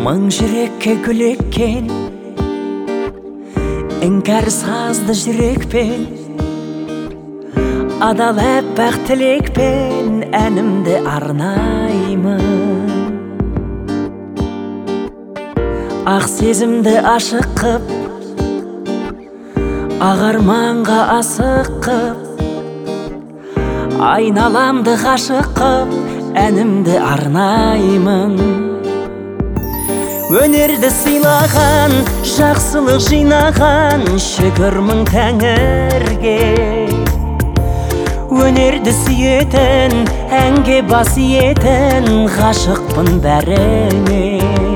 Мың жүрекке гүл еккен, іңкәр сазды жүрекпен, адал әппақ тілекпен әнімді арнаймын. Ақ сезімді ашық қып, ақ арманға асық қып, айналамды ғашық қып әнімді арнаймын. Өнерді сыйлаған, жақсылық жинаған, шүкір мың тәңірге. Өнерді сүйетін, әнге бас иетін, ғашықпын бәріңе.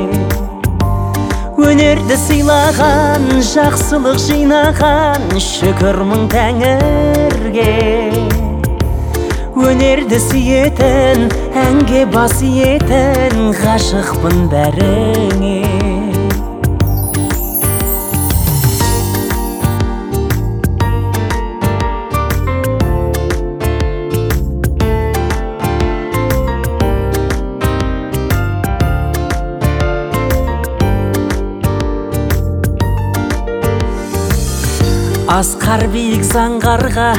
Өнерді сыйлаған, жақсылық жинаған, шүкір мың тәңірге. Өнерді сүйетін, әнге бас иетін, ғашықпын бәріңе. Асқар биік заңғарға,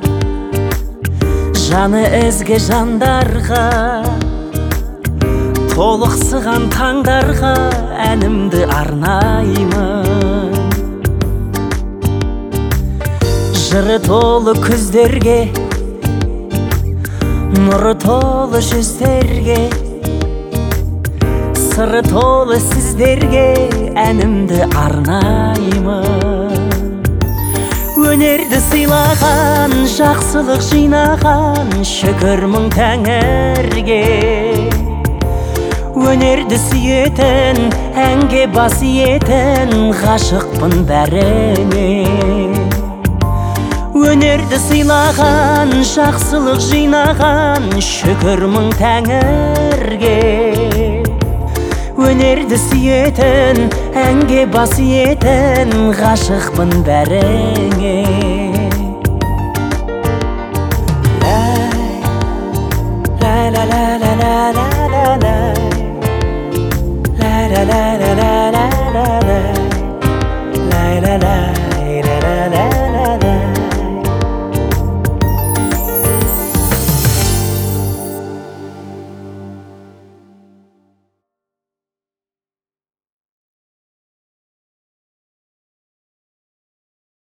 жаны ізгі жандарға, толықсыған таңдарға әнімді арнаймын. Жыры толы күздерге, нұры толы жүздерге, сыры толы сіздерге әнімді арнаймын. Өнерді сыйлаған, жақсылық жинаған, шүкір мың тәңірге. Өнерді сүйетін, әнге бас иетін, ғашықпын бәріңе. Өнерді сыйлаған, жақсылық жинаған, шүкір мың тәңірге. Өнерді сүйетін, әнге бас иетін, ғашықпын бәріңе.